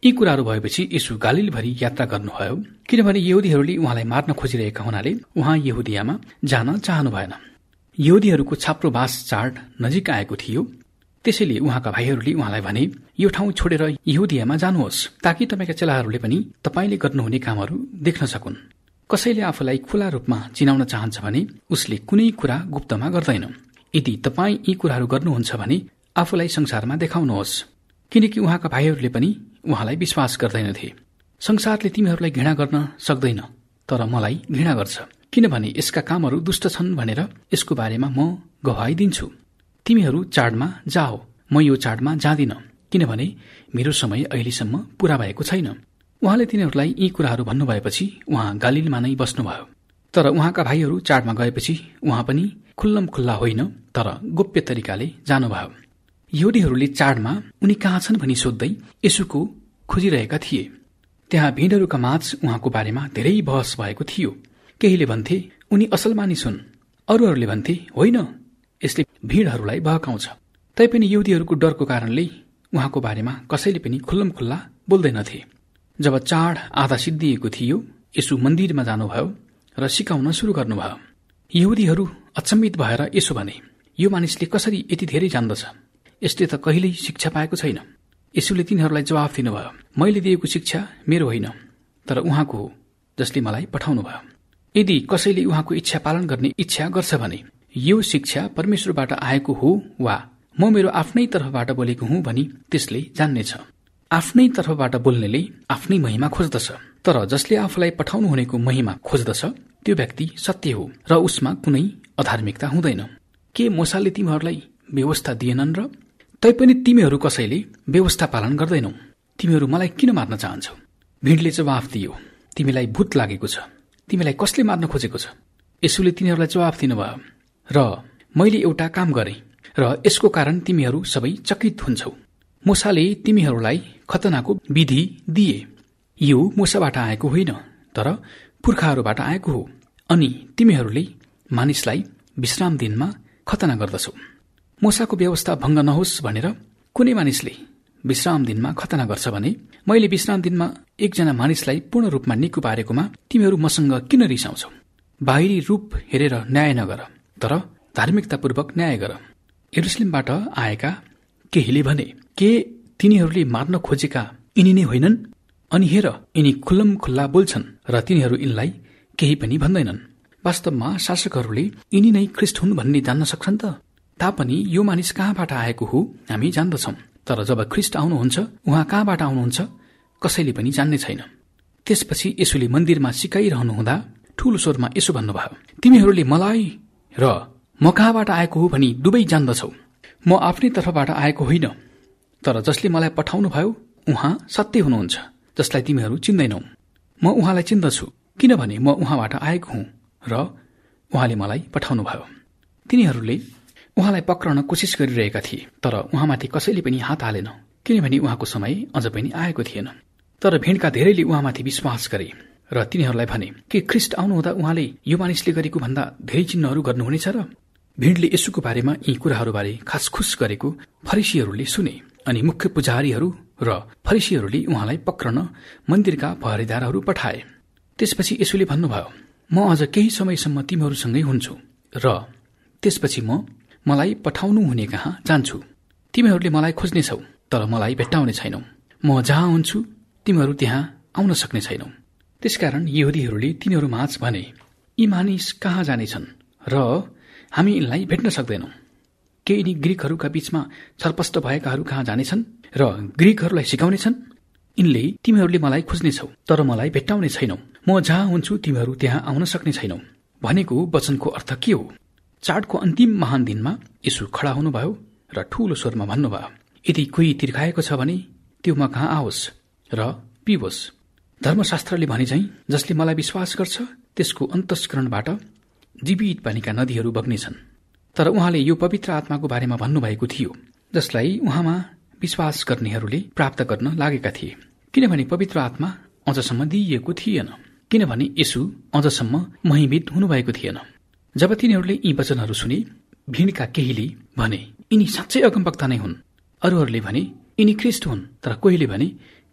यी कुराहरू भएपछि यीशु गालिलभरि यात्रा गर्नुभयो, किनभने यहुदीहरूले उहाँलाई मार्न खोजिरहेका हुनाले उहाँ यहुदियामा जान चाहनु भएन। यहुदीहरूको छाप्रोबास चाड नजिक आएको थियो, त्यसैले उहाँका भाइहरूले उहाँलाई भने, यो ठाउँ छोडेर यहुदियामा जानुहोस्, ताकि तपाईँका चेलाहरूले पनि तपाईँले गर्नुहुने कामहरू देख्न सकुन्। कसैले आफूलाई खुला रूपमा चिनाउन चाहन्छ भने उसले कुनै कुरा गुप्तमा गर्दैन। यदि तपाईँ यी कुराहरू गर्नुहुन्छ भने आफूलाई संसारमा देखाउनुहोस्, किनकि उहाँका भाइहरूले पनि उहाँलाई विश्वास गर्दैनथे। संसारले तिमीहरूलाई घृणा गर्न सक्दैन, तर मलाई घृणा गर्छ, किनभने यसका कामहरू दुष्ट छन् भनेर यसको बारेमा म गवाही दिन्छु। तिमीहरू चाडमा जाओ, म यो चाडमा जाँदिन, किनभने मेरो समय अहिलेसम्म पूरा भएको छैन। उहाँले तिनीहरूलाई यी कुराहरू भन्नुभएपछि उहाँ गालिलमा नै बस्नुभयो। तर उहाँका भाइहरू चाडमा गएपछि उहाँ पनि खुल्लम खुल्ला होइन, तर गोप्य तरिकाले जानुभयो। यहुदीहरूले चाडमा उनी कहाँ छन् भनी सोध्दै येशूको खोजिरहेका थिए। त्यहाँ भीडहरूका माझ उहाँको बारेमा धेरै बहस भएको थियो। केहीले भन्थे उनी असल मानिस हुन्, अरूहरूले भन्थे होइन, यसले भीडहरूलाई बहकाउँछ। तैपनि यहुदीहरूको डरको कारणले उहाँको बारेमा कसैले पनि खुल्लम खुल्ला बोल्दैनथे। जब चाड आधा सिद्धिएको थियो, येशू मन्दिरमा जानुभयो र सिकाउन सुरु गर्नुभयो। यहुदीहरू अचम्मित भएर यसो भने, यो मानिसले कसरी यति धेरै जान्दछ? यसले त कहिल्यै शिक्षा पाएको छैन। येशूले तिनीहरूलाई जवाफ दिनुभयो, मैले दिएको शिक्षा मेरो होइन, तर उहाँको हो जसले मलाई पठाउनुभयो। यदि कसैले उहाँको इच्छा पालन गर्ने इच्छा गर्छ भने यो शिक्षा परमेश्वरबाट आएको हो वा म मेरो आफ्नै तर्फबाट बोलेको हुँ भनी त्यसले जान्नेछ। आफ्नै तर्फबाट बोल्नेले आफ्नै महिमा खोज्दछ, तर जसले आफूलाई पठाउनु हुनेको महिमा खोज्दछ त्यो व्यक्ति सत्य हो र उसमा कुनै अधार्मिकता हुँदैन। के मूसाले तिमीहरूलाई व्यवस्था दिएनन् र? तैपनि तिमीहरू कसैले व्यवस्था पालन गर्दैनौ। तिमीहरू मलाई किन मार्न चाहन्छौ? भीडले जवाफ दियो, तिमीलाई भूत लागेको छ। तिमीलाई कसले मार्न खोजेको छ? येशूले तिनीहरूलाई जवाफ दिनुभयो, र मैले एउटा काम गरेँ र यसको कारण तिमीहरू सबै चकित हुन्छौ। मूसाले तिमीहरूलाई खतनाको विधि दिए। यो मूसाबाट आएको होइन, तर पुर्खाहरूबाट आएको हो। अनि तिमीहरूले मानिसलाई विश्राम दिनमा खतना गर्दछौ। मूसाको व्यवस्था भङ्ग नहोस् भनेर कुनै मानिसले विश्राम दिनमा खतना गर्छ भने मैले विश्राम दिनमा एकजना मानिसलाई पूर्ण रूपमा निको पारेकोमा तिमीहरू मसँग किन रिसाउँछौ? बाहिरी रूप हेरेर न्याय नगर, तर धार्मिकतापूर्वक न्याय गर। यरुशलेमबाट आएका केहीले भने, के तिनीहरूले मार्न खोजेका यिनी नै होइनन्? अनि हेर, यिनी खुल्लम खुल्ला बोल्छन् र तिनीहरू यिनलाई केही पनि भन्दैनन्। वास्तवमा शासकहरूले यिनी नै ख्रिस्ट हुन् भन्ने जान्न सक्छन् त? तापनि यो मानिस कहाँबाट आएको हो हामी जान्दछौं, तर जब ख्रिस्ट आउनुहुन्छ उहाँ कहाँबाट आउनुहुन्छ कसैले पनि जान्ने छैन। त्यसपछि येशूले मन्दिरमा सिकाइरहनु हुँदा ठूलो स्वरमा यसो भन्नुभयो, तिमीहरूले मलाई र म कहाँबाट आएको हो भनी दुवै जान्दछौ। म आफ्नै तर्फबाट आएको होइन, तर जसले मलाई पठाउनु भयो उहाँ सत्य हुनुहुन्छ, जसलाई तिमीहरू चिन्दैनौ। म उहाँलाई चिन्दछु, किनभने म उहाँबाट आएको हुँ र उहाँले मलाई पठाउनु भयो। तिनीहरूले उहाँलाई पक्रन कोसिस गरिरहेका थिए, तर उहाँमाथि कसैले पनि हात हालेन, किनभने उहाँको समय अझ पनि आएको थिएन। तर भीडका धेरैले उहाँमाथि विश्वास गरे र तिनीहरूलाई भने, के ख्रिस्ट आउनुहुँदा उहाँले यो मानिसले गरेको भन्दा धेरै चिन्हहरू गर्नुहुनेछ र? भीडले येशूको बारेमा यी कुराहरूबारे खासखुस गरेको फरिसीहरूले सुने, अनि मुख्य पुजारीहरू र फरिसीहरूले उहाँलाई पक्रन मन्दिरका पहरेदारहरू पठाए। त्यसपछि येशूले भन्नुभयो, म अझ केही समयसम्म तिमीहरूसँगै हुन्छु र त्यसपछि मलाई पठाउनु हुने कहाँ जान्छु। तिमीहरूले मलाई खोज्नेछौ, तर मलाई भेट्टाउने छैनौ। म जहाँ हुन्छु तिमीहरू त्यहाँ आउन सक्ने छैनौ। त्यसकारण यहुदीहरूले तिनीहरू माझ भने, यी मानिस कहाँ जानेछन् र हामी यिनलाई भेट्न सक्दैनौ? के यिनी ग्रीकहरूका बीचमा छरपष्ट भएकाहरू कहाँ जानेछन् र ग्रीकहरूलाई सिकाउनेछन्? यिनले तिमीहरूले मलाई खोज्नेछौ, तर मलाई भेट्टाउने छैनौ। म जहाँ हुन्छु तिमीहरू त्यहाँ आउन सक्ने छैनौ भनेको वचनको अर्थ के हो? चाडको अन्तिम महान दिनमा येशू खडा हुनुभयो र ठूलो स्वरमा भन्नुभयो, यदि कोही तिर्खाएको छ भने त्यो म कहाँ आओस् र पिओस्। धर्मशास्त्रले भने चाहिँ जसले मलाई विश्वास गर्छ त्यसको अन्तस्करणबाट जीवित पानीका नदीहरू बग्नेछन्। तर उहाँले यो पवित्र आत्माको बारेमा भन्नुभएको थियो, जसलाई उहाँमा विश्वास गर्नेहरूले प्राप्त गर्न लागेका थिए, किनभने पवित्र आत्मा अझसम्म दिइएको थिएन, किनभने येशू अझसम्म महिमित हुनुभएको थिएन। जब तिनीहरूले यी वचनहरू सुने, भीडका केहीले भने, यिनी साँच्चै अगमवक्ता नै हुन्। अरूहरूले भने, यिनी ख्रिस्ट हुन्, तर कोहीले भने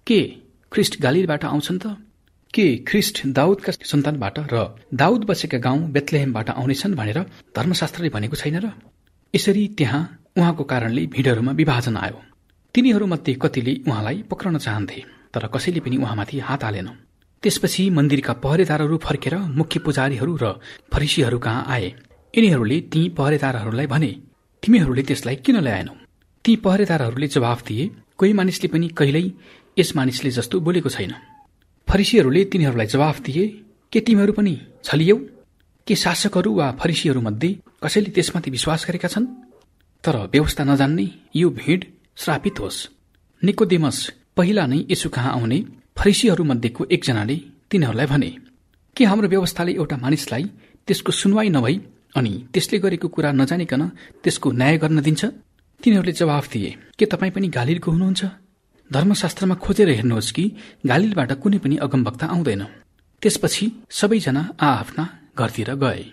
के ख्रिस्ट गालिलबाट आउँछन् त? के ख्रिस्ट दाउदका सन्तानबाट र दाउद बसेका गाउँ बेथलेहेमबाट आउनेछन् भनेर धर्मशास्त्रले भनेको छैन र? यसरी त्यहाँ उहाँको कारणले भिडहरूमा विभाजन आयो। तिनीहरूमध्ये कतिले उहाँलाई पक्रन चाहन्थे, तर कसैले पनि उहाँमाथि हात हालेन। त्यसपछि मन्दिरका पहरेदारहरू फर्केर मुख्य पुजारीहरू र फरिसीहरू कहाँ आए। यिनीहरूले ती पहरेदारहरूलाई भने, तिमीहरूले त्यसलाई किन ल्याएनौ? ती पहरेदारहरूले जवाफ दिए, कोही मानिसले पनि कहिल्यै यस मानिसले जस्तो बोलेको छैन। फरिसीहरूले तिनीहरूलाई जवाफ दिए, के तिमीहरू पनि छलियौ? के शासकहरू वा फरिसीहरूमध्ये कसैले त्यसमाथि विश्वास गरेका छन्? तर व्यवस्था नजान्ने यो भीड श्रापित होस्। निकोदेमस पहिला नै यसु कहाँ आउने फरिसीहरूमध्येको एकजनाले तिनीहरूलाई भने, के हाम्रो व्यवस्थाले एउटा मानिसलाई त्यसको सुनवाई नभई अनि त्यसले गरेको कुरा नजानिकन त्यसको न्याय गर्न दिन्छ? तिनीहरूले जवाफ दिए, के तपाईँ पनि गालिलको हुनुहुन्छ? धर्मशास्त्रमा खोजेर हेर्नुहोस् कि गालिलबाट कुनै पनि अगमवक्ता आउँदैन। त्यसपछि सबैजना आआफ्ना घरतिर गए।